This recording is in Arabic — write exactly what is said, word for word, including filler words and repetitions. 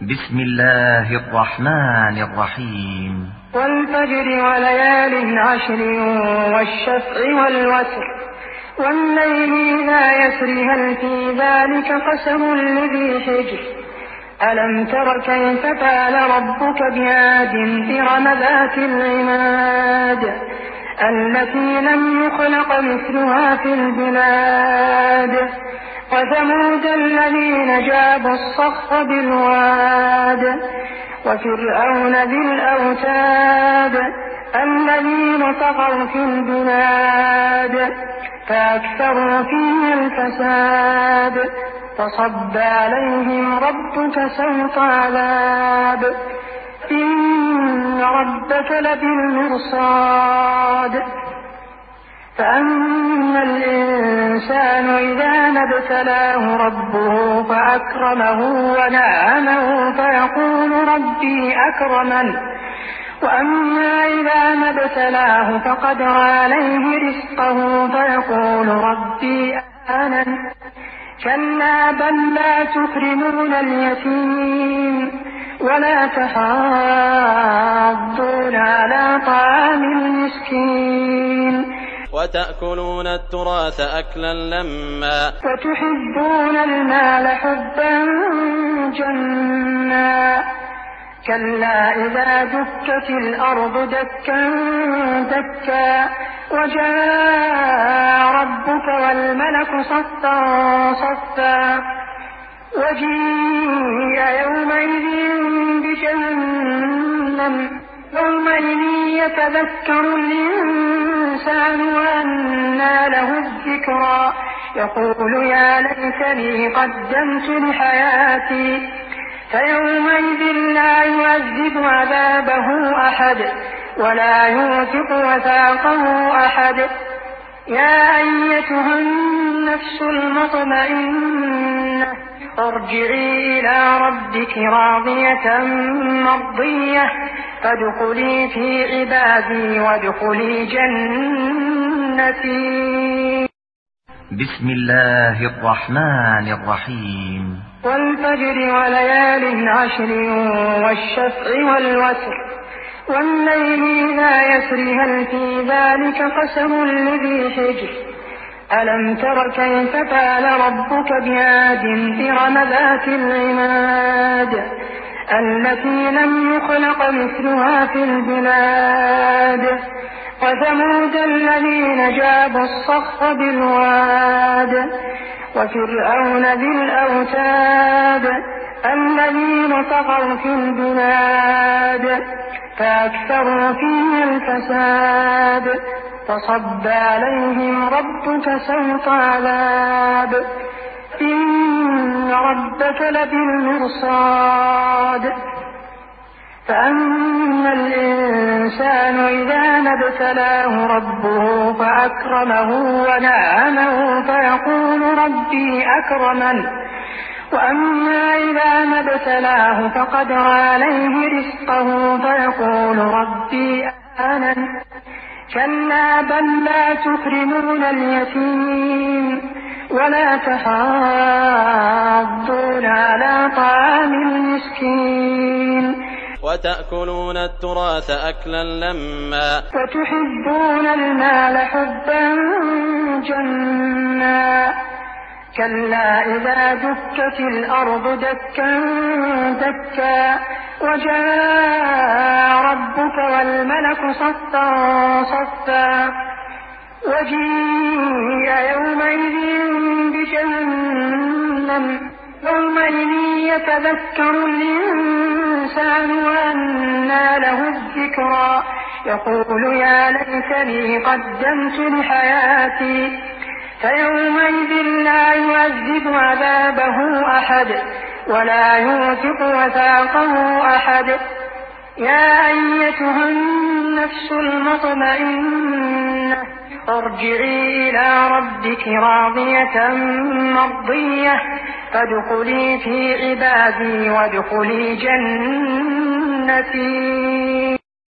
بسم الله الرحمن الرحيم. والفجر وليال عشر والشفع والوتر والليل إذا يسر هل في ذلك قسم لذي حجر ألم تر كيف فعل ربك بعاد إرم ذات العماد التي لم يخلق مثلها في البلاد وثمود الذين جابوا الصخر بالواد وفرعون ذي الأوتاد الذين طغوا في البلاد فأكثروا فيها الفساد فصب عليهم ربك سوط عذاب إن ربك لبالمرصاد فأما الإنسان إذا ما ابتلاه ربه فأكرمه ونعمه فيقول ربي أكرمن وأما إذا ما ابتلاه فقدر عليه رزقه فيقول ربي أهانن كلا بل لا تكرمون اليتيم ولا تحاضون على طعام المسكين وتأكلون التراث أكلا لما وتحبون المال حبا جما كلا إذا دكت الأرض دكا دكا وجاء ربك والملك صفا صفا وجيء يومئذ بجهنم يومئذ يتذكر الإنسان وأنى له الذكرى يقول يا ليتني قدمت لحياتي فيومئذ لا يعذب عذابه أحد ولا يوثق وثاقه أحد يا أيتها النفس المطمئنة ارجعي إلى ربك راضية مرضية فادخلي في عبادي وادخلي جنتي. بسم الله الرحمن الرحيم. والفجر وليال عشر والشفع والوتر والليل إذا يسر هل في ذلك قسم لذي حجر ألم تر كيف فعل ربك بعاد إرم ذات العماد التي لم يخلق مثلها في البلاد وثمود الذين جابوا الصخر بالواد وفرعون ذي الأوتاد الذين طغوا في البلاد فأكثروا فيها الفساد فصب عليهم ربك سوط عذاب إن ربك لبالمرصاد فأما الإنسان إذا ما ابتلاه ربه فأكرمه ونعمه فيقول ربي أكرمن وأما إذا ما ابتلاه فقدر عليه رزقه فيقول ربي أهانن كلا بل لا تكرمون اليتيم ولا تحاضون على طعام المسكين وتأكلون التراث أكلا لما وتحبون المال حبا جما كلا إذا دكت الأرض دكا دكا وجاء ربك والملك صفا صفا وجيء يومئذ بجهنم يومئذ يتذكر الإنسان وأنى له الذكرى يقول يا ليتني قدمت لحياتي فيومئذ لا يعذب عذابه أحد ولا يوثق وثاقه أحد يا أيتها النفس المطمئنة ارجعي إلى ربك راضية مرضية فادخلي في عبادي وادخلي جنتي.